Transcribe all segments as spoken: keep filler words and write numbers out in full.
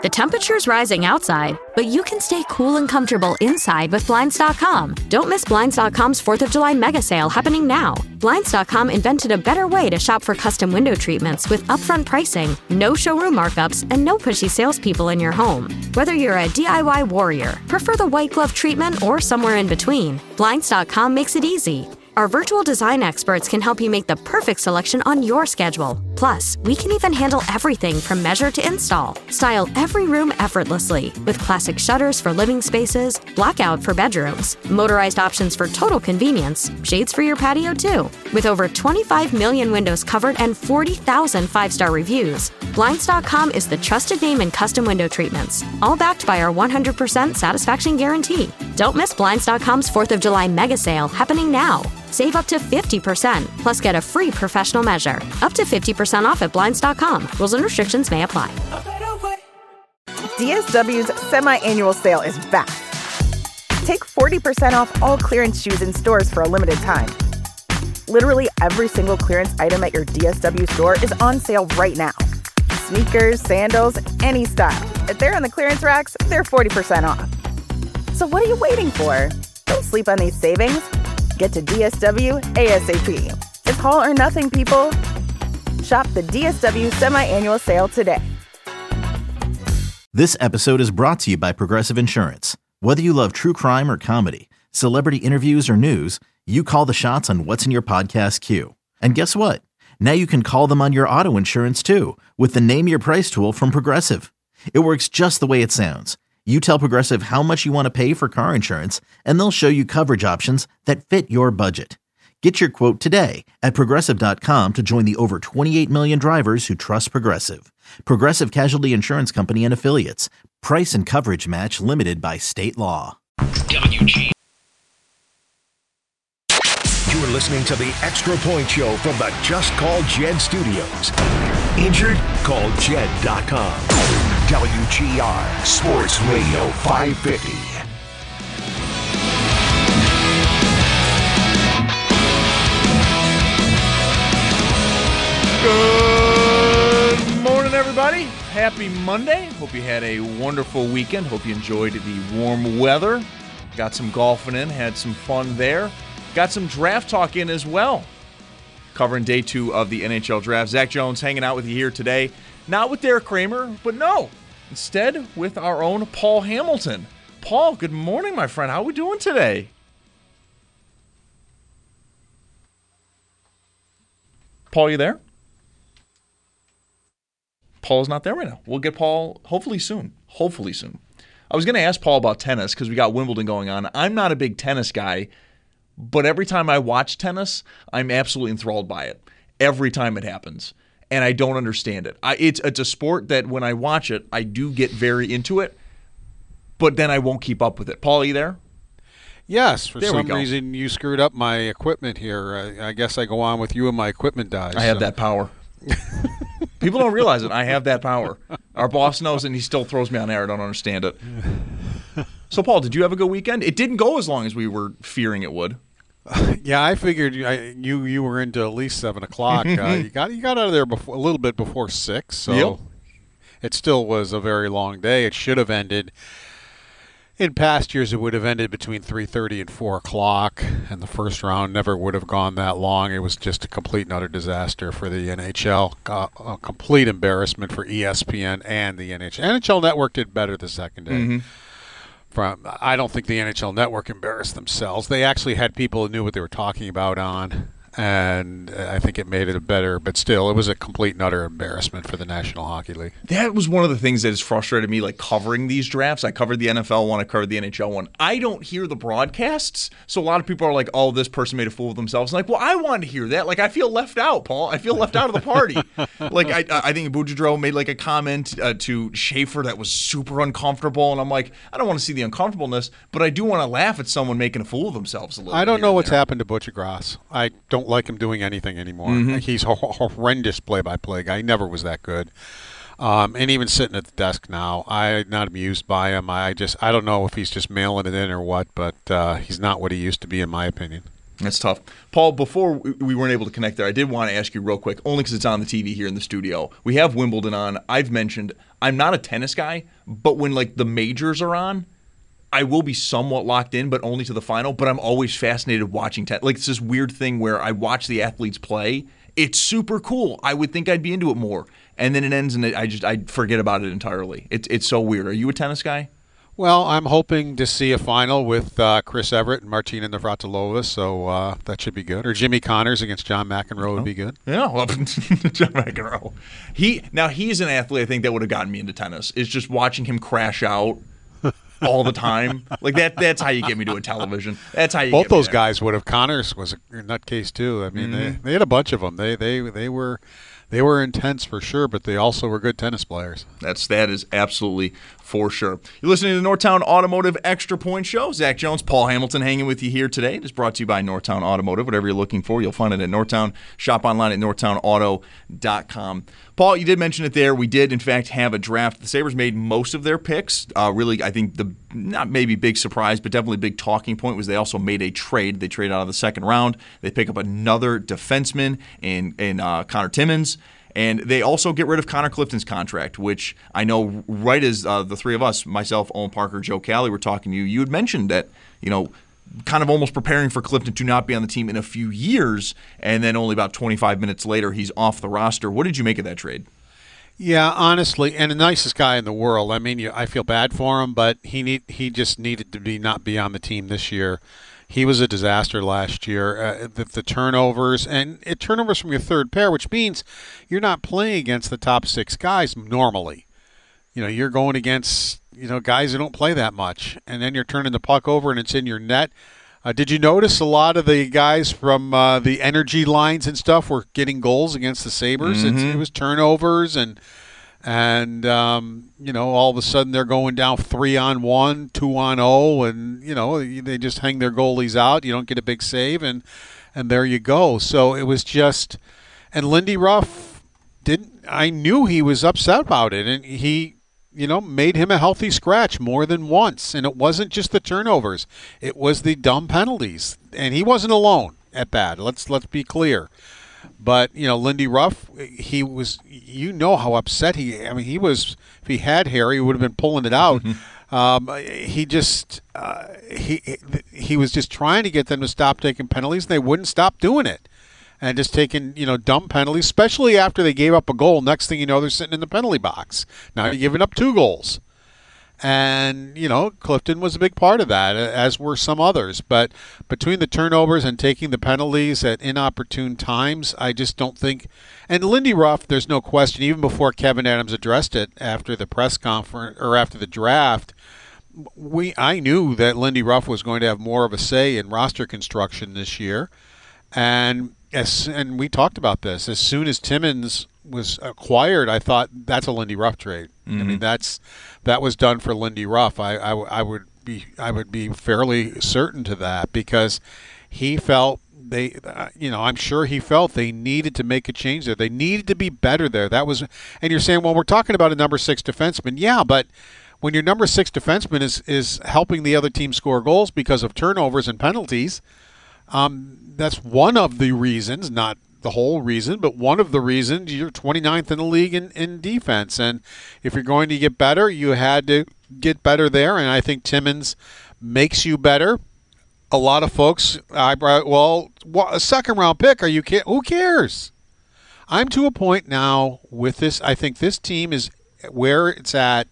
The temperature's rising outside, but you can stay cool and comfortable inside with Blinds dot com. Don't miss Blinds dot com's fourth of July mega sale happening now. Blinds dot com invented a better way to shop for custom window treatments with upfront pricing, no showroom markups, and no pushy salespeople in your home. Whether you're a D I Y warrior, prefer the white glove treatment, or somewhere in between, Blinds dot com makes it easy. Our virtual design experts can help you make the perfect selection on your schedule. Plus, we can even handle everything from measure to install. Style every room effortlessly with classic shutters for living spaces, blackout for bedrooms, motorized options for total convenience, shades for your patio too. With over twenty-five million windows covered and forty thousand five-star reviews, Blinds dot com is the trusted name in custom window treatments, all backed by our one hundred percent satisfaction guarantee. Don't miss Blinds dot com's fourth of July mega sale happening now. Save up to fifty percent, plus get a free professional measure. Up to fifty percent off at Blinds dot com. Rules and restrictions may apply. D S W's semi-annual sale is back. Take forty percent off all clearance shoes in stores for a limited time. Literally every single clearance item at your D S W store is on sale right now. Sneakers, sandals, any style. If they're on the clearance racks, they're forty percent off. So what are you waiting for? Don't sleep on these savings. Get to D S W ASAP. It's all or nothing, people. Shop the D S W semi-annual sale today. This episode is brought to you by Progressive Insurance. Whether you love true crime or comedy, celebrity interviews or news, you call the shots on what's in your podcast queue. And guess what? Now you can call them on your auto insurance too with the Name Your Price tool from Progressive. It works just the way it sounds. You tell Progressive how much you want to pay for car insurance, and they'll show you coverage options that fit your budget. Get your quote today at Progressive dot com to join the over twenty-eight million drivers who trust Progressive. Progressive Casualty Insurance Company and Affiliates. Price and coverage match limited by state law. W G. You're listening to the Extra Point Show from the Just Call Jed Studios. Injured? Call Jed dot com. W G R Sports Radio five fifty. Good morning, everybody. Happy Monday. Hope you had a wonderful weekend. Hope you enjoyed the warm weather. Got some golfing in, had some fun there. Got some draft talk in as well. Covering day two of the N H L draft. Zach Jones hanging out with you here today. Not with Derek Kramer, but no. Instead, with our own Paul Hamilton. Paul, good morning, my friend. How are we doing today? Paul, you there? Paul's not there right now. We'll get Paul hopefully soon. Hopefully soon. I was going to ask Paul about tennis because we got Wimbledon going on. I'm not a big tennis guy, but every time I watch tennis, I'm absolutely enthralled by it. Every time it happens. And I don't understand it. I, it's it's a sport that when I watch it, I do get very into it, but then I won't keep up with it. Paul, are you there? Yes. For there some reason, you screwed up my equipment here. I, I guess I go on with you and my equipment dies. I have so. that power. People don't realize it. I have that power. Our boss knows, and he still throws me on air. I don't understand it. So, Paul, did you have a good weekend? It didn't go as long as we were fearing it would. Yeah, I figured you you were into at least seven o'clock. uh, you got you got out of there before, a little bit before six, so yep. It still was a very long day. It should have ended. In past years, it would have ended between three thirty and four o'clock, and the first round never would have gone that long. It was just a complete and utter disaster for the N H L, uh, a complete embarrassment for E S P N and the N H L. N H L Network did better the second day. Mm-hmm. From, I don't think the N H L Network embarrassed themselves. They actually had people who knew what they were talking about on, and I think it made it better. But still, it was a complete and utter embarrassment for the National Hockey League. That was one of the things that has frustrated me, like covering these drafts. I covered the N F L one, I covered the N H L one. I don't hear the broadcasts, so a lot of people are like, oh, this person made a fool of themselves. I'm like, well, I wanted to hear that. Like, I feel left out, Paul. I feel left out of the party. Like, I I think Boudreaux made like a comment uh, to Schaefer that was super uncomfortable, and I'm like, I don't want to see the uncomfortableness, but I do want to laugh at someone making a fool of themselves a little bit. I don't know what's there. happened to Butcher Gross. I don't like him doing anything anymore. Mm-hmm. He's a horrendous play-by-play guy. He never was that good. Um, and even sitting at the desk now, I'm not amused by him. I just I don't know if he's just mailing it in or what, but uh, he's not what he used to be, in my opinion. That's tough. Paul, before we weren't able to connect there, I did want to ask you real quick, only because it's on the T V here in the studio. We have Wimbledon on. I've mentioned I'm not a tennis guy, but when like the majors are on, I will be somewhat locked in, but only to the final. But I'm always fascinated watching tennis. Like, it's this weird thing where I watch the athletes play. It's super cool. I would think I'd be into it more. And then it ends and I just I forget about it entirely. It's it's so weird. Are you a tennis guy? Well, I'm hoping to see a final with uh, Chris Everett and Martina Navratilova, so uh, that should be good. Or Jimmy Connors against John McEnroe would be good. Yeah, well, John McEnroe. He now he's an athlete I think that would have gotten me into tennis. Is just watching him crash out all the time. Like that. That's how you get me to a television. That's how you. Both get me those there. guys would have. Connors was a nutcase too. I mean, mm-hmm. they they had a bunch of them. They they they were. They were intense for sure, but they also were good tennis players. That's that is absolutely for sure. You're listening to the Northtown Automotive Extra Point Show. Zach Jones, Paul Hamilton hanging with you here today. It is brought to you by Northtown Automotive. Whatever you're looking for, you'll find it at Northtown. Shop online at northtown auto dot com. Paul, you did mention it there. We did, in fact, have a draft. The Sabres made most of their picks. Uh, really, I think the not maybe big surprise, but definitely big talking point was they also made a trade. They trade out of the second round. They pick up another defenseman in, in uh, Connor Timmins. And they also get rid of Connor Clifton's contract, which I know right as uh, the three of us, myself, Owen Parker, Joe Cali, were talking to you, you had mentioned that, you know, kind of almost preparing for Clifton to not be on the team in a few years, and then only about twenty-five minutes later, he's off the roster. What did you make of that trade? Yeah, honestly, and the nicest guy in the world. I mean, I feel bad for him, but he need he just needed to be not be on the team this year. He was a disaster last year. Uh, the, the turnovers, and it turnovers from your third pair, which means you're not playing against the top six guys normally. You know, you're going against, you know, guys who don't play that much, and then you're turning the puck over and it's in your net. Uh, did you notice a lot of the guys from uh, the energy lines and stuff were getting goals against the Sabres? Mm-hmm. It's, it was turnovers and And, um, you know, all of a sudden they're going down three on one, two on oh, and, you know, they just hang their goalies out. You don't get a big save, and and there you go. So it was just – and Lindy Ruff didn't – I knew he was upset about it, and he, you know, made him a healthy scratch more than once. And it wasn't just the turnovers. It was the dumb penalties. And he wasn't alone at that. Let's let's be clear. But, you know, Lindy Ruff, he was, you know how upset he, I mean, he was, if he had hair, he would have been pulling it out. Mm-hmm. Um, he just, uh, he he was just trying to get them to stop taking penalties, and they wouldn't stop doing it. And just taking, you know, dumb penalties, especially after they gave up a goal. Next thing you know, they're sitting in the penalty box. Now you're giving up two goals. And, you know, Clifton was a big part of that, as were some others. But between the turnovers and taking the penalties at inopportune times, I just don't think – and Lindy Ruff, there's no question, even before Kevin Adams addressed it after the press conference or after the draft, we I knew that Lindy Ruff was going to have more of a say in roster construction this year. And as and we talked about this. As soon as Timmins was acquired, I thought that's a Lindy Ruff trade. Mm-hmm. I mean, that's that was done for Lindy Ruff. I, I, I would be I would be fairly certain to that, because he felt they, uh, you know, I'm sure he felt they needed to make a change there. They needed to be better there. That was, and you're saying, well, we're talking about a number six defenseman. Yeah, but when your number six defenseman is is helping the other team score goals because of turnovers and penalties, um, that's one of the reasons, not the whole reason, but one of the reasons you're twenty-ninth in the league in, in defense. And if you're going to get better, you had to get better there, and I think Timmins makes you better. A lot of folks, I brought, well, a second-round pick, are you kidding? Who cares? I'm to a point now with this, I think this team is where it's at.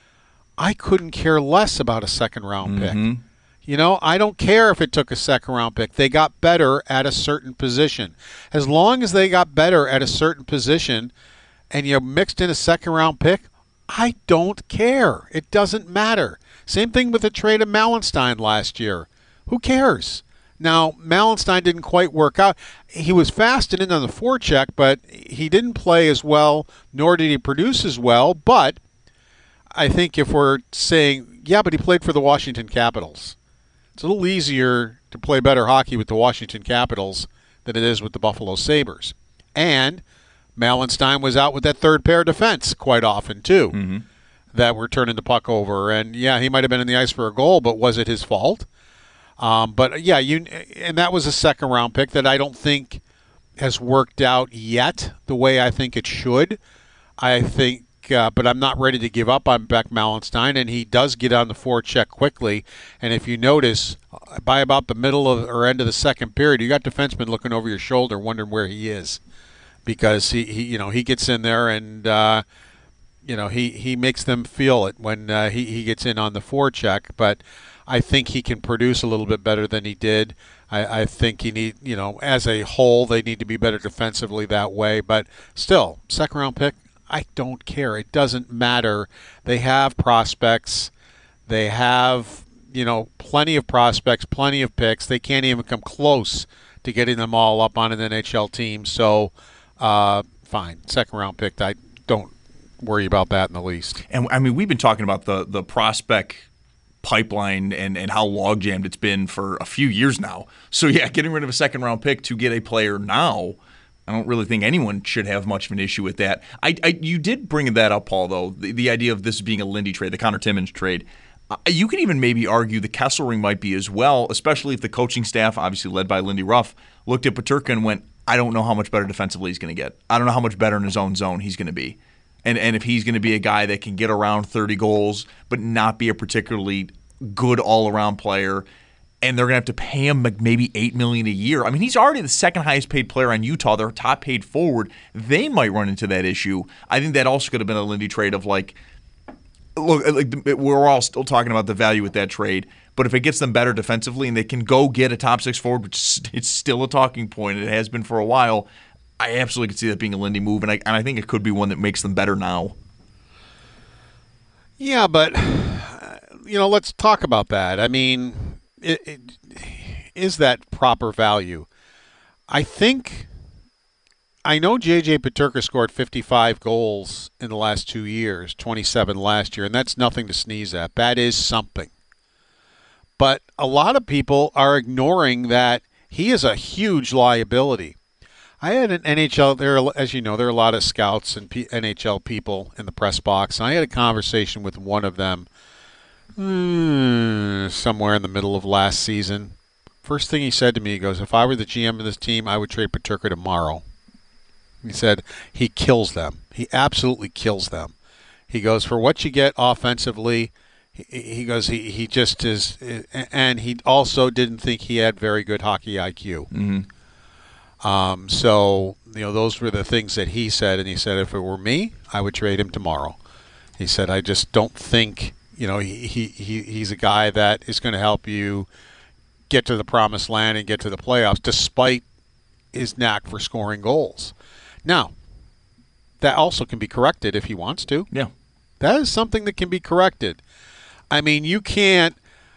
I couldn't care less about a second-round mm-hmm. pick. You know, I don't care if it took a second-round pick. They got better at a certain position. As long as they got better at a certain position and you mixed in a second-round pick, I don't care. It doesn't matter. Same thing with the trade of Mallenstein last year. Who cares? Now, Mallenstein didn't quite work out. He was fast and in on the forecheck, but he didn't play as well, nor did he produce as well. But I think if we're saying, yeah, but he played for the Washington Capitals. It's a little easier to play better hockey with the Washington Capitals than it is with the Buffalo Sabres. And Mallenstein was out with that third pair defense quite often, too, mm-hmm. that were turning the puck over. And, yeah, he might have been in the ice for a goal, but was it his fault? Um, but yeah, you and that was a second round pick that I don't think has worked out yet the way I think it should. I think, uh, but I'm not ready to give up on Beck Malenstein, and he does get on the forecheck quickly. And if you notice, by about the middle of or end of the second period, you got defensemen looking over your shoulder, wondering where he is, because he, he you know, he gets in there and uh, you know he, he makes them feel it when uh, he he gets in on the forecheck. But I think he can produce a little bit better than he did. I, I think he need, you know, as a whole, they need to be better defensively that way. But still, second round pick, I don't care. It doesn't matter. They have prospects. They have, you know, plenty of prospects, plenty of picks. They can't even come close to getting them all up on an N H L team. So, uh, fine. Second round pick, I don't worry about that in the least. And, I mean, we've been talking about the, the prospect pipeline and, and how log jammed it's been for a few years now. So yeah, getting rid of a second round pick to get a player now, I don't really think anyone should have much of an issue with that. I, I you did bring that up, Paul, though, the, the idea of this being a Lindy trade, the Connor Timmins trade. Uh, you could even maybe argue the Kesselring might be as well, especially if the coaching staff, obviously led by Lindy Ruff, looked at Peterka and went, I don't know how much better defensively he's going to get. I don't know how much better in his own zone he's going to be. And and if he's going to be a guy that can get around thirty goals but not be a particularly good all-around player, and they're going to have to pay him like maybe eight million dollars a year. I mean, he's already the second highest paid player on Utah. Their top paid forward. They might run into that issue. I think that also could have been a Lindy trade of like, look, like we're all still talking about the value with that trade, but if it gets them better defensively and they can go get a top six forward, which it's still a talking point, and it has been for a while, I absolutely could see that being a Lindy move, and I, and I think it could be one that makes them better now. Yeah, but, you know, let's talk about that. I mean, it, it, is that proper value? I think, I know J J Peterka scored fifty-five goals in the last two years, twenty-seven last year, and that's nothing to sneeze at. That is something. But a lot of people are ignoring that he is a huge liability. I had an N H L, there, as you know, there are a lot of scouts and P, N H L people in the press box, and I had a conversation with one of them mm, somewhere in the middle of last season. First thing he said to me, he goes, if I were the G M of this team, I would trade Peterka tomorrow. He said he kills them. He absolutely kills them. He goes, for what you get offensively, he, he goes, he, he just is, and he also didn't think he had very good hockey I Q. Mm-hmm. Um, so, you know, those were the things that he said, and he said if it were me, I would trade him tomorrow. He said, I just don't think, you know, he, he, he he's a guy that is going to help you get to the promised land and get to the playoffs, despite his knack for scoring goals. Now, that also can be corrected if he wants to. Yeah. That is something that can be corrected. I mean, you can't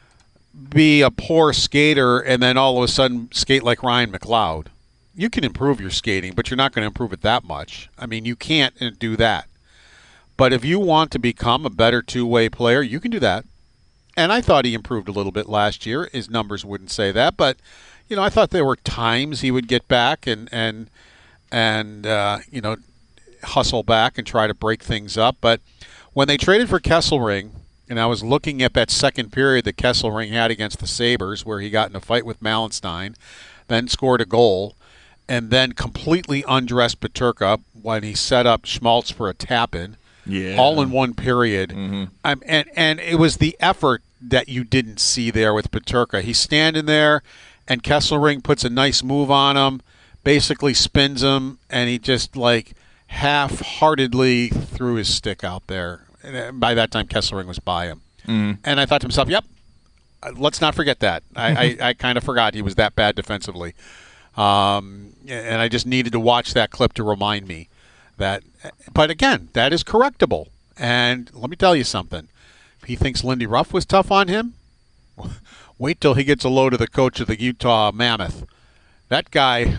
be a poor skater and then all of a sudden skate like Ryan McLeod. You can improve your skating, but you're not going to improve it that much. I mean, you can't do that. But if you want to become a better two-way player, you can do that. And I thought he improved a little bit last year. His numbers wouldn't say that, but you know, I thought there were times he would get back and and and uh, you know, hustle back and try to break things up. But when they traded for Kesselring, and I was looking at that second period that Kesselring had against the Sabres, where he got in a fight with Malenstein, then scored a goal, and then completely undressed Peterka when he set up Schmaltz for a tap-in, yeah. all in one period. Mm-hmm. Um, and, and it was the effort that you didn't see there with Peterka. He's standing there, and Kesselring puts a nice move on him, basically spins him, and he just, like, half-heartedly threw his stick out there. And by that time, Kesselring was by him. Mm-hmm. And I thought to myself, yep, let's not forget that. I, I, I kind of forgot he was that bad defensively. Um, and I just needed to watch that clip to remind me that. But again, that is correctable. And let me tell you something. If he thinks Lindy Ruff was tough on him, wait till he gets a load of the coach of the Utah Mammoth. That guy,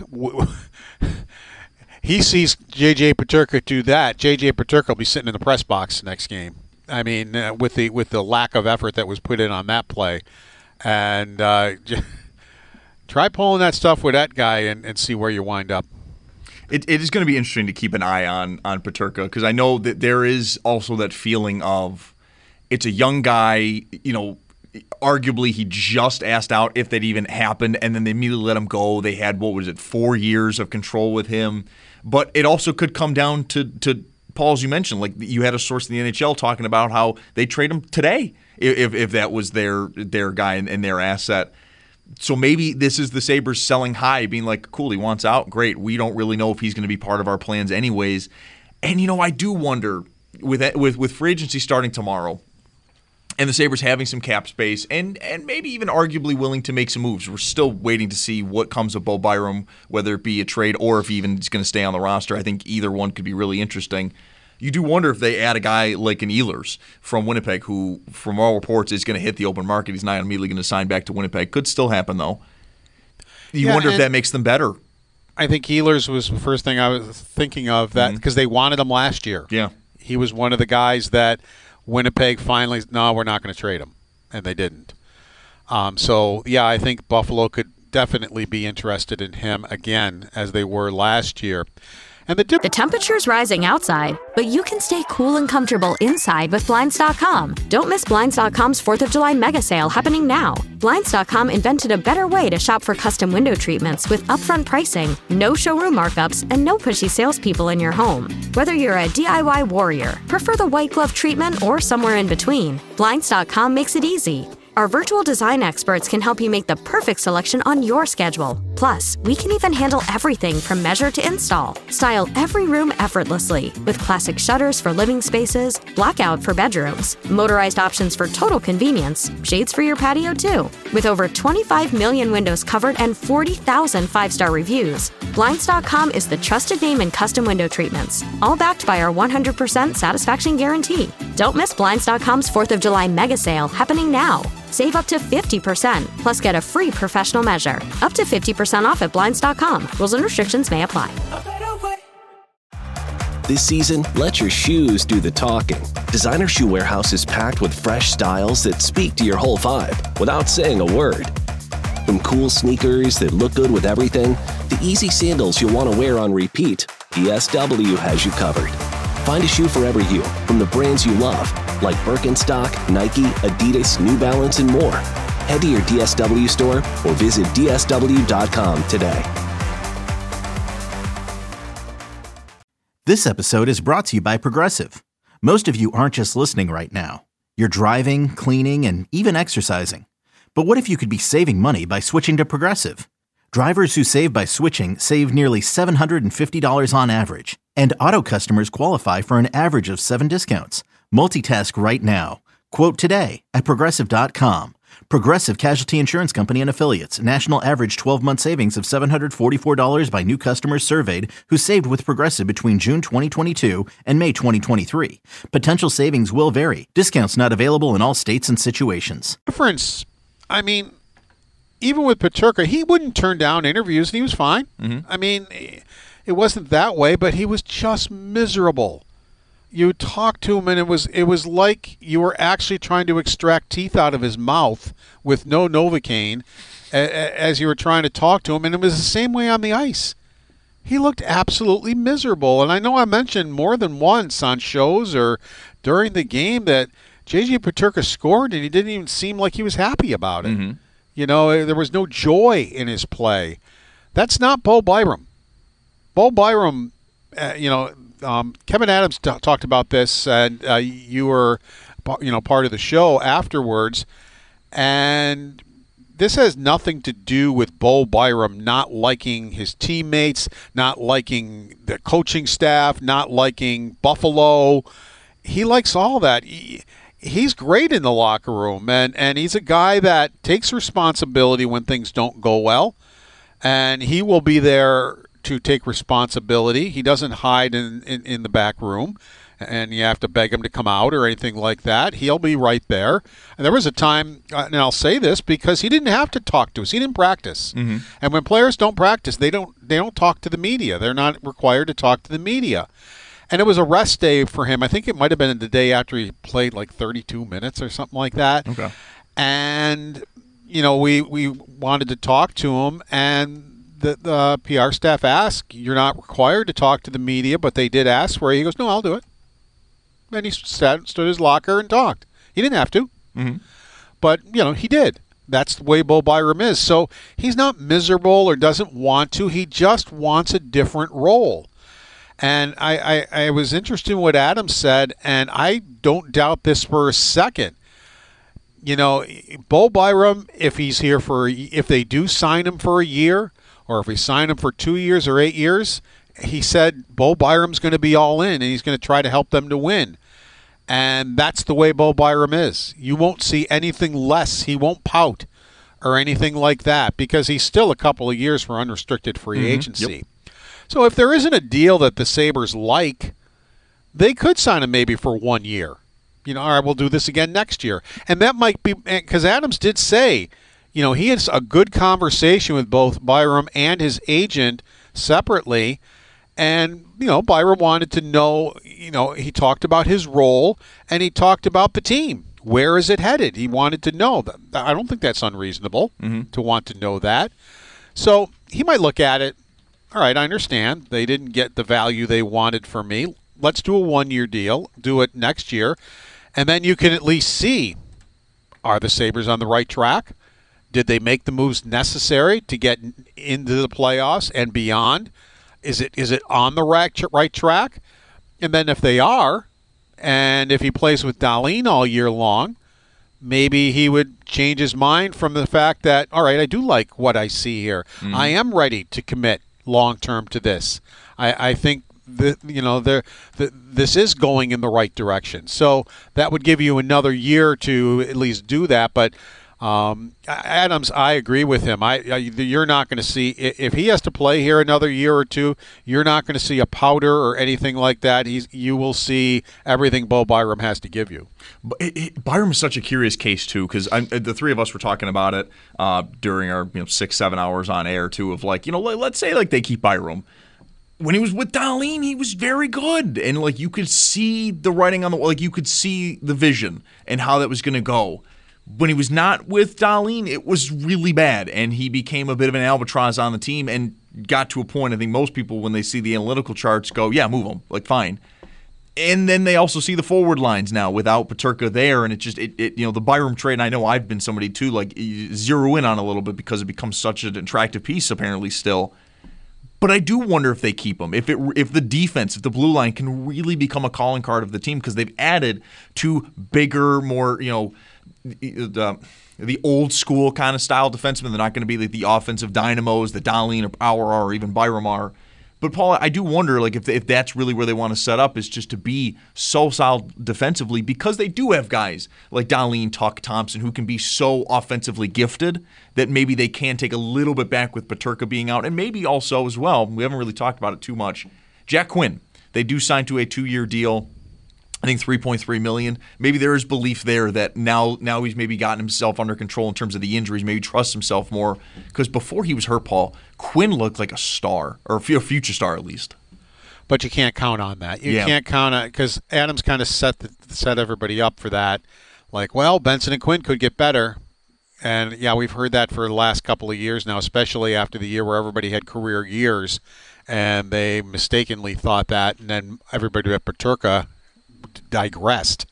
he sees J J Peterka do that. J J Peterka will be sitting in the press box next game. I mean, uh, with the with the lack of effort that was put in on that play. And uh, try pulling that stuff with that guy and, and see where you wind up. It, it is going to be interesting to keep an eye on on Peterka, because I know that there is also that feeling of it's a young guy, you know, arguably he just asked out if that even happened, and then they immediately let him go. They had, what was it, four years of control with him. But it also could come down to, to Paul, as you mentioned, like you had a source in the N H L talking about how they trade him today if if that was their their guy and, and their asset. So maybe this is the Sabres selling high, being like, cool, he wants out, great. We don't really know if he's going to be part of our plans anyways. And, you know, I do wonder, with with with free agency starting tomorrow, and the Sabres having some cap space and and maybe even arguably willing to make some moves. We're still waiting to see what comes of Bo Byram, whether it be a trade or if he even is going to stay on the roster. I think either one could be really interesting. You do wonder if they add a guy like an Ehlers from Winnipeg, who, from all reports, is going to hit the open market. He's not immediately going to sign back to Winnipeg. Could still happen, though. You yeah, wonder if that makes them better. I think Ehlers was the first thing I was thinking of, that because mm-hmm. they wanted him last year. Yeah. He was one of the guys that Winnipeg finally, no, we're not going to trade him, and they didn't. Um, so, yeah, I think Buffalo could definitely be interested in him again, as they were last year. And the, dip- the temperature's rising outside, but you can stay cool and comfortable inside with Blinds dot com. Don't miss Blinds dot com's fourth of July mega sale happening now. Blinds dot com invented a better way to shop for custom window treatments with upfront pricing, no showroom markups, and no pushy salespeople in your home. Whether you're a D I Y warrior, prefer the white glove treatment, or somewhere in between, Blinds dot com makes it easy. Our virtual design experts can help you make the perfect selection on your schedule. Plus, we can even handle everything from measure to install. Style every room effortlessly with classic shutters for living spaces, blackout for bedrooms, motorized options for total convenience, shades for your patio too. With over twenty-five million windows covered and forty thousand five-star reviews, Blinds dot com is the trusted name in custom window treatments, all backed by our one hundred percent satisfaction guarantee. Don't miss Blinds dot com's fourth of July mega sale happening now. Save up to fifty percent, plus get a free professional measure. Up to fifty percent off at Blinds dot com. Rules and restrictions may apply. This season, let your shoes do the talking. Designer Shoe Warehouse is packed with fresh styles that speak to your whole vibe without saying a word. From cool sneakers that look good with everything, to easy sandals you'll want to wear on repeat, D S W has you covered. Find a shoe for every you from the brands you love, like Birkenstock, Nike, Adidas, New Balance, and more. Head to your D S W store or visit D S W dot com today. This episode is brought to you by Progressive. Most of you aren't just listening right now. You're driving, cleaning, and even exercising. But what if you could be saving money by switching to Progressive? Drivers who save by switching save nearly seven hundred fifty dollars on average. And auto customers qualify for an average of seven discounts. Multitask right now. Quote today at Progressive dot com. Progressive Casualty Insurance Company and Affiliates. National average twelve-month savings of seven hundred forty-four dollars by new customers surveyed who saved with Progressive between June twenty twenty-two and May twenty twenty-three. Potential savings will vary. Discounts not available in all states and situations. Difference, I mean, even with Peterka, he wouldn't turn down interviews, and he was fine. Mm-hmm. I mean, it wasn't that way, but he was just miserable. You talked to him, and it was it was like you were actually trying to extract teeth out of his mouth with no Novocaine as you were trying to talk to him, and it was the same way on the ice. He looked absolutely miserable, and I know I mentioned more than once on shows or during the game that J J Peterka scored, and he didn't even seem like he was happy about it. Mm-hmm. You know, there was no joy in his play. That's not Bo Byram. Bo Byram, uh, you know, um, Kevin Adams t- talked about this, and uh, you were, you know, part of the show afterwards. And this has nothing to do with Bo Byram not liking his teammates, not liking the coaching staff, not liking Buffalo. He likes all that. He, he's great in the locker room, and, and he's a guy that takes responsibility when things don't go well, and he will be there to take responsibility. He doesn't hide in, in, in the back room, and you have to beg him to come out or anything like that. He'll be right there. And there was a time, and I'll say this because he didn't have to talk to us. He didn't practice. Mm-hmm. And when players don't practice, they don't they don't talk to the media. They're not required to talk to the media. And it was a rest day for him. I think it might have been the day after he played like thirty-two minutes or something like that. Okay. And, you know, we, we wanted to talk to him, and the, the P R staff asked, you're not required to talk to the media, but they did ask for it. He goes, no, I'll do it. And he sat, stood his locker and talked. He didn't have to. Mm-hmm. but, you know, he did. That's the way Bo Byram is. So he's not miserable or doesn't want to. He just wants a different role. And I, I, I was interested in what Adam said, and I don't doubt this for a second. You know, Bo Byram, if he's here for, if they do sign him for a year, or if we sign him for two years or eight years, he said Bo Byram's going to be all in, and he's going to try to help them to win. And that's the way Bo Byram is. You won't see anything less. He won't pout or anything like that because he's still a couple of years for unrestricted free mm-hmm. agency. Yep. So if there isn't a deal that the Sabres like, they could sign him maybe for one year. You know, all right, we'll do this again next year. And that might be, because Adams did say, you know, he has a good conversation with both Byram and his agent separately. And, you know, Byram wanted to know, you know, he talked about his role and he talked about the team. Where is it headed? He wanted to know. I don't think that's unreasonable mm-hmm. to want to know that. So he might look at it, all right, I understand. They didn't get the value they wanted from me. Let's do a one-year deal. Do it next year. And then you can at least see, are the Sabres on the right track? Did they make the moves necessary to get into the playoffs and beyond? Is it is it on the right, right track? And then if they are, and if he plays with Dahlin all year long, maybe he would change his mind from the fact that, all right, I do like what I see here. Mm-hmm. I am ready to commit long-term to this. I, I think the, you know the, the, this is going in the right direction. So that would give you another year to at least do that. But um, Adams, I agree with him. I, I you're not going to see, if he has to play here another year or two, you're not going to see a powder or anything like that. He's you will see everything Bo Byram has to give you. It, it, Byram is such a curious case too, because the three of us were talking about it uh, during our you know six seven hours on air too. Of like you know let, let's say like they keep Byram. When he was with Dahlin, he was very good, and like you could see the writing on the wall, like you could see the vision and how that was going to go. When he was not with Dahlin, it was really bad, and he became a bit of an albatross on the team and got to a point, I think most people, when they see the analytical charts, go, yeah, move him, like fine. And then they also see the forward lines now without Peterka there, and it just, it, it you know, the Byram trade, and I know I've been somebody too, like zero in on a little bit because it becomes such an attractive piece apparently still. But I do wonder if they keep him, if it, if the defense, if the blue line can really become a calling card of the team, because they've added two bigger, more, you know, the, the old school kind of style defensemen. They're not going to be like the offensive dynamos that Dahlin or Power are or even Byram are. But Paul, I do wonder like if if that's really where they want to set up, is just to be so solid defensively, because they do have guys like Dahlin, Tuck, Thompson who can be so offensively gifted that maybe they can take a little bit back with Peterka being out, and maybe also as well, we haven't really talked about it too much, Jack Quinn. They do sign to a two-year deal. I think three point three million dollars. Maybe there is belief there that now now he's maybe gotten himself under control in terms of the injuries, maybe trusts himself more. Because before he was hurt, Paul, Quinn looked like a star, or a future star at least. But you can't count on that. You yeah. can't count on it, because Adams kind of set the, set everybody up for that. Like, well, Benson and Quinn could get better. And, yeah, we've heard that for the last couple of years now, especially after the year where everybody had career years. And they mistakenly thought that, and then everybody at Peterka digressed,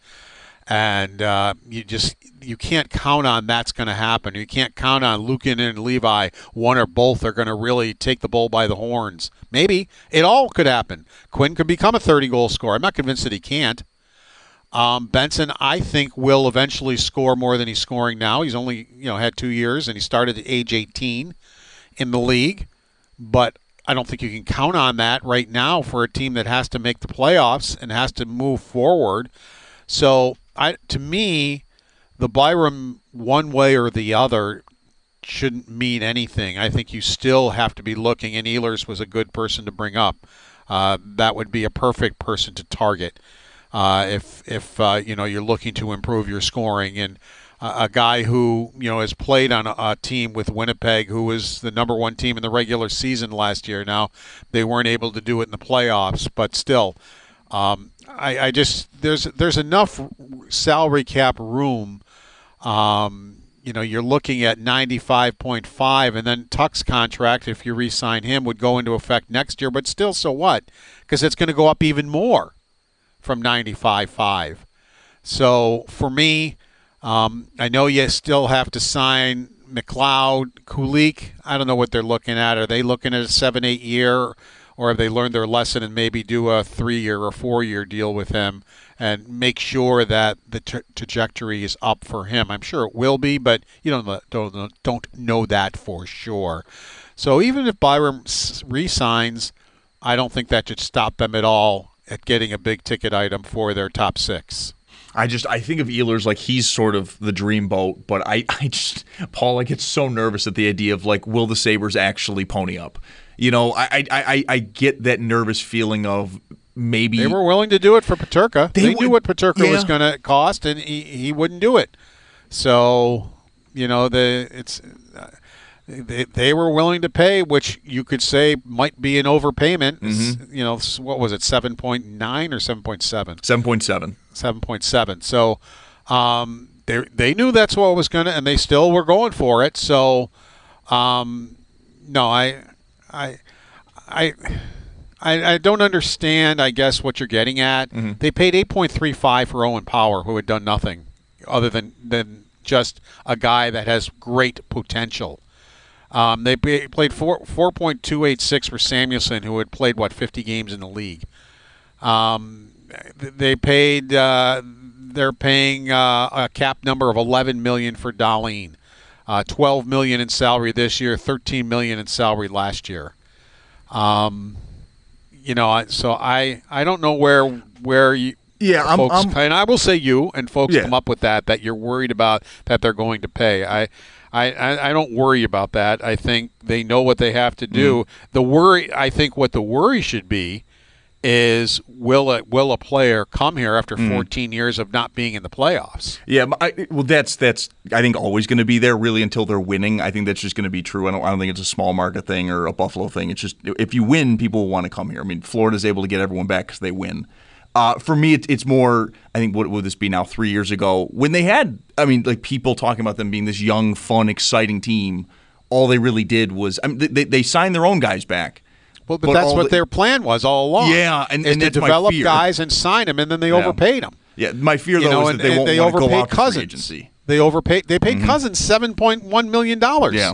and uh, you just you can't count on that's going to happen. You can't count on Lukin and Levi, one or both, are going to really take the bull by the horns. Maybe it all could happen. Quinn could become a thirty-goal scorer. I'm not convinced that he can't. Um, Benson, I think, will eventually score more than he's scoring now. He's only you know had two years, and he started at age eighteen in the league, but I don't think you can count on that right now for a team that has to make the playoffs and has to move forward. So, I, to me, the Byram one way or the other shouldn't mean anything. I think you still have to be looking, and Ehlers was a good person to bring up. Uh, that would be a perfect person to target uh, if if uh, you know you're looking to improve your scoring. And a guy who you know has played on a, a team with Winnipeg, who was the number one team in the regular season last year. Now they weren't able to do it in the playoffs, but still, um, I, I just there's there's enough salary cap room. Um, you know, you're looking at ninety-five point five, and then Tuck's contract, if you re-sign him, would go into effect next year. But still, so what? Because it's going to go up even more from ninety-five point five. So for me, Um, I know you still have to sign McLeod, Kulik. I don't know what they're looking at. Are they looking at a seven, eight year, or have they learned their lesson and maybe do a three-year or four-year deal with him and make sure that the tra- trajectory is up for him? I'm sure it will be, but you don't don't don't know that for sure. So even if Byram re-signs, I don't think that should stop them at all at getting a big-ticket item for their top six. I just I think of Ehlers like he's sort of the dream boat, but I, I just Paul, I get so nervous at the idea of like, will the Sabres actually pony up? You know, I I, I, I get that nervous feeling of maybe they were willing to do it for Peterka. They, they would, knew what Peterka yeah. was going to cost, and he, he wouldn't do it. So, you know, the it's uh, they, they were willing to pay, which you could say might be an overpayment. Mm-hmm. You know, what was it, seven point nine or seven point seven? seven point seven. seven point seven. So um, they they knew that's what was going to, and they still were going for it. So, um, no, I, I, I, I, I don't understand, I guess, what you're getting at. Mm-hmm. They paid eight point three five for Owen Power, who had done nothing other than, than just a guy that has great potential. Um, they pay, played four four point two eight six for Samuelson, who had played what fifty games in the league. Um, they paid. Uh, they're paying uh, a cap number of eleven million for Dahlin, uh, twelve million in salary this year, thirteen million in salary last year. Um, you know, so I I don't know where where you. Yeah, I'm, folks, I'm, and I will say you and folks yeah. come up with that that you're worried about that they're going to pay. I. I, I don't worry about that. I think they know what they have to do. Mm. The worry, I think, what the worry should be is will a will a player come here after mm. fourteen years of not being in the playoffs? Yeah, I, well, that's that's I think always going to be there really until they're winning. I think that's just going to be true. I don't I don't think it's a small market thing or a Buffalo thing. It's just if you win, people will want to come here. I mean, Florida's able to get everyone back because they win. Uh, for me, it, it's more, I think, what would this be now, three years ago, when they had, I mean, like people talking about them being this young, fun, exciting team, all they really did was, I mean, they, they signed their own guys back. Well, but, but that's what the, their plan was all along. Yeah, and, and to that's develop my fear. guys and sign them, and then they yeah. overpaid them. Yeah, my fear, though, you know, is and, that they won't they want to go out Cousins. to free agency. They overpaid, they paid mm-hmm. Cousins seven point one million dollars yeah.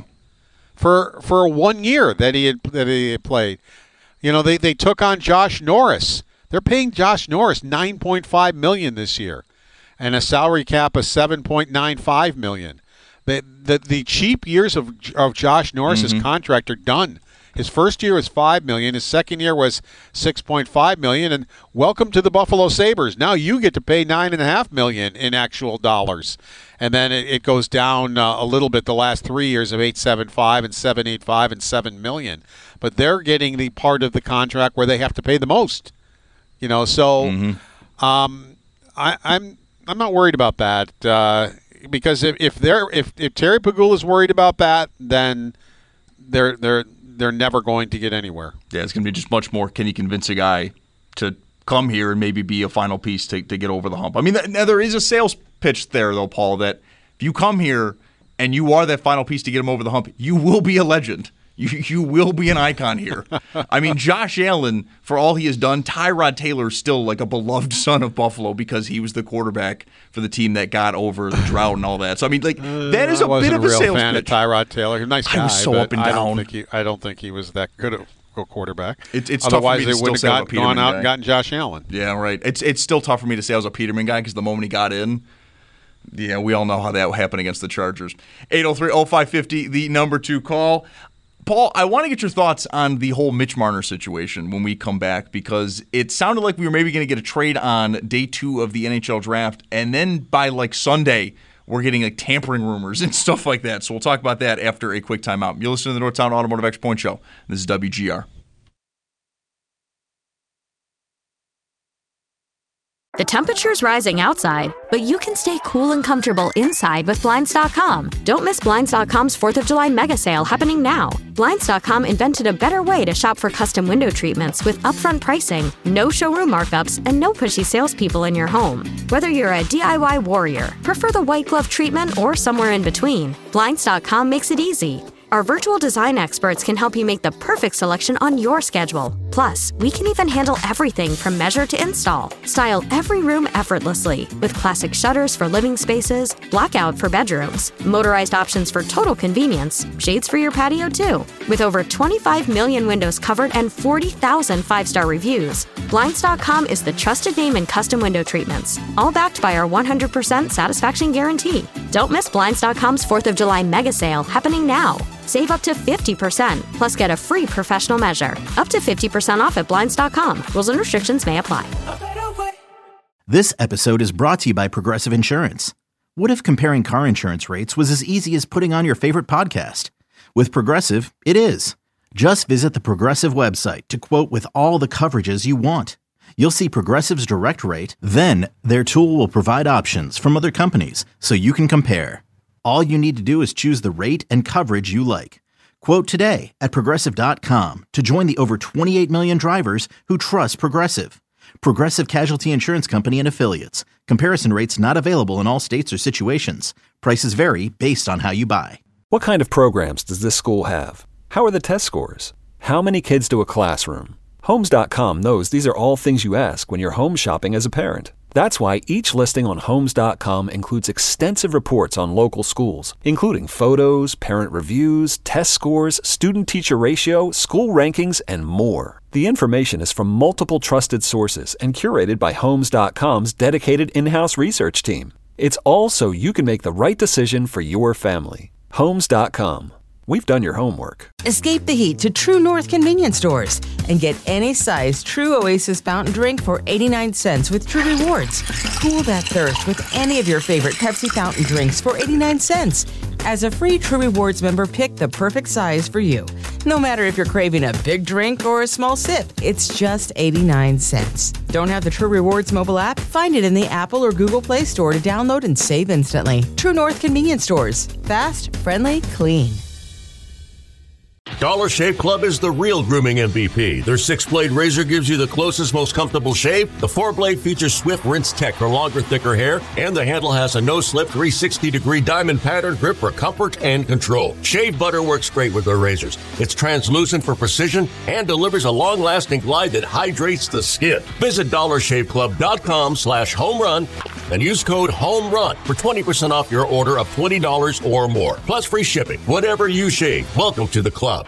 for for one year that he had, that he had played. You know, they, they took on Josh Norris. They're paying Josh Norris nine point five million dollars this year and a salary cap of seven point nine five million dollars. The, the, the cheap years of of Josh Norris's mm-hmm. contract are done. His first year was five million dollars. His second year was six point five million dollars. And welcome to the Buffalo Sabres. Now you get to pay nine point five million dollars in actual dollars. And then it, it goes down uh, a little bit the last three years of eight point seven five and seven point eight five and seven million dollars. But they're getting the part of the contract where they have to pay the most. You know, so mm-hmm. um, I, I'm I'm not worried about that uh, because if, if they're if, if Terry Pegula is worried about that, then they're they're they're never going to get anywhere. Yeah, it's going to be just much more. Can you convince a guy to come here and maybe be a final piece to to get over the hump? I mean, th- now there is a sales pitch there, though, Paul. That if you come here and you are that final piece to get him over the hump, you will be a legend. You you will be an icon here. I mean, Josh Allen, for all he has done, Tyrod Taylor is still like a beloved son of Buffalo because he was the quarterback for the team that got over the drought and all that. So I mean, like that is a uh, bit of a, a real sales fan pitch. of Tyrod Taylor. He's a nice guy. I was so but up and I down. don't think he, I don't think he was that good of a quarterback. It, it's Otherwise, tough for me they to wouldn't still have say got, gone out guy. and gotten Josh Allen. Yeah, right. It's it's still tough for me to say I was a Peterman guy because the moment he got in. Yeah, we all know how that happened against the Chargers. eight oh three oh five five oh, the number two call. Paul, I want to get your thoughts on the whole Mitch Marner situation when we come back because it sounded like we were maybe going to get a trade on day two of the N H L draft, and then by like Sunday, we're getting like tampering rumors and stuff like that. So we'll talk about that after a quick timeout. You're listening to the Northtown Automotive Extra Point Show. This is W G R. The temperature's rising outside, but you can stay cool and comfortable inside with Blinds dot com. Don't miss Blinds dot com's fourth of July mega sale happening now. Blinds dot com invented a better way to shop for custom window treatments with upfront pricing, no showroom markups, and no pushy salespeople in your home. Whether you're a D I Y warrior, prefer the white glove treatment, or somewhere in between, Blinds dot com makes it easy. Our virtual design experts can help you make the perfect selection on your schedule. Plus, we can even handle everything from measure to install. Style every room effortlessly with classic shutters for living spaces, blackout for bedrooms, motorized options for total convenience, shades for your patio too. With over twenty-five million windows covered and forty thousand five-star reviews, Blinds dot com is the trusted name in custom window treatments, all backed by our one hundred percent satisfaction guarantee. Don't miss Blinds dot com's fourth of July mega sale happening now. Save up to fifty percent, plus get a free professional measure. Up to fifty percent off at Blinds dot com. Rules and restrictions may apply. This episode is brought to you by Progressive Insurance. What if comparing car insurance rates was as easy as putting on your favorite podcast? With Progressive, it is. Just visit the Progressive website to quote with all the coverages you want. You'll see Progressive's direct rate, then their tool will provide options from other companies so you can compare. All you need to do is choose the rate and coverage you like. Quote today at Progressive dot com to join the over twenty-eight million drivers who trust Progressive. Progressive Casualty Insurance Company and Affiliates. Comparison rates not available in all states or situations. Prices vary based on how you buy. What kind of programs does this school have? How are the test scores? How many kids do a classroom? Homes dot com knows these are all things you ask when you're home shopping as a parent. That's why each listing on Homes dot com includes extensive reports on local schools, including photos, parent reviews, test scores, student-teacher ratio, school rankings, and more. The information is from multiple trusted sources and curated by Homes dot com's dedicated in-house research team. It's all so you can make the right decision for your family. Homes dot com. We've done your homework. Escape the heat to True North convenience stores and get any size True Oasis fountain drink for eighty-nine cents with True Rewards. Cool that thirst with any of your favorite Pepsi fountain drinks for eighty-nine cents. As a free True Rewards member, pick the perfect size for you. No matter if you're craving a big drink or a small sip, it's just eighty-nine cents. Don't have the True Rewards mobile app? Find it in the Apple or Google Play Store to download and save instantly. True North convenience stores. Fast, friendly, clean. Dollar Shave Club is the real grooming M V P. Their six-blade razor gives you the closest, most comfortable shave. The four-blade features Swift Rinse Tech for longer, thicker hair. And the handle has a no-slip three hundred sixty degree diamond pattern grip for comfort and control. Shave butter works great with their razors. It's translucent for precision and delivers a long-lasting glide that hydrates the skin. Visit dollar shave club dot com slash home run and use code HOMERUN for twenty percent off your order of twenty dollars or more. Plus free shipping. Whatever you shave, welcome to the club.